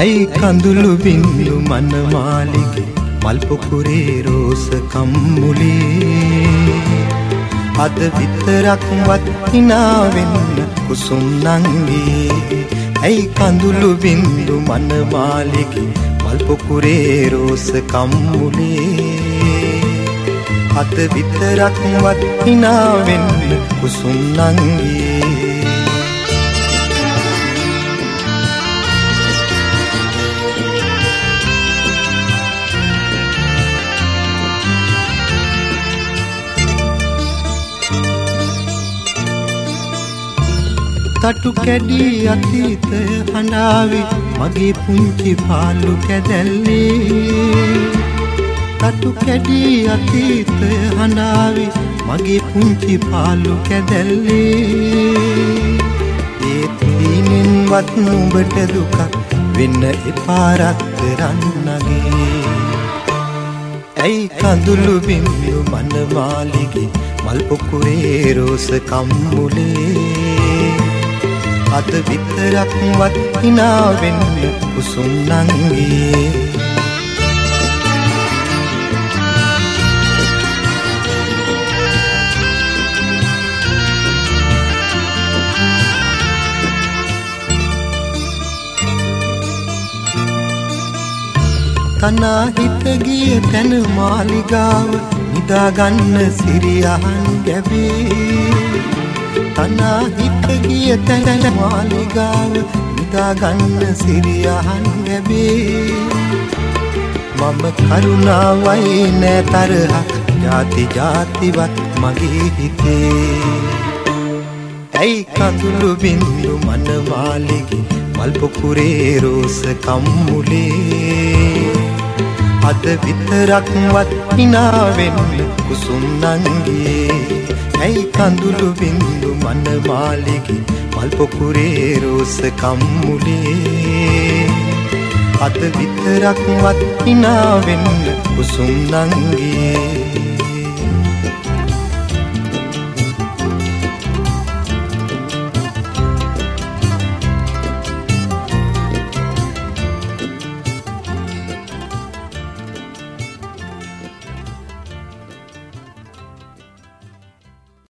ඇයි කඳුළු බින්දු මනමාලිගේ මල් පොකුරේ රෝස කම්මුලේ අද විතරක් වත්ිනා වෙන්න කුසුම් නංගී ඇයි කඳුළු බින්දු මනමාලිගේ මල් පොකුරේ රෝස කම්මුලේ අද විතරක් වත්ිනා වෙන්න කුසුම් නංගී තටු කැඩී අතීත හඬාවි මගේ පුංචි පාලු කැදැල්ලේ තටු කැඩී අතීත හඬාවි මගේ පුංචි පාලු කැදැල්ලේ ඒත් හීනෙන්වත් නුඹට දුකක් වෙන්න එපා රත්තරන්නගේ ඇයි කඳුළු බින්දු මනමාලිගේ මල් පොකුරේ රෝස කම්මුලේ අද විතරක් වත්ිනා වෙන්න කුසුම් නංගී තනා හිත ගිය තැන මාලිගාව නිදාගන්න සිරියහන් ගැබේ තනා හිත ගිය තැන මාලිගාව නිදාගන්න සිරියහන් ගැබේ මම කරුණාවයි නෑ තරහක් ජාති ජාතිවත් මගේ හිතේ ඇයි කඳුළු බින්දු මනමාලිගේ මල් පොකුරේ රෝස කම්මුලේ අද විතරක් වත්ිනා වෙන්න කුසුම් නංගී ඇයි කඳුළු බින්දු මනමාලිගේ මල් පොකුරේ රෝස කම්මුලේ අද විතරක් වත්ිනා වෙන්න කුසුම් නංගී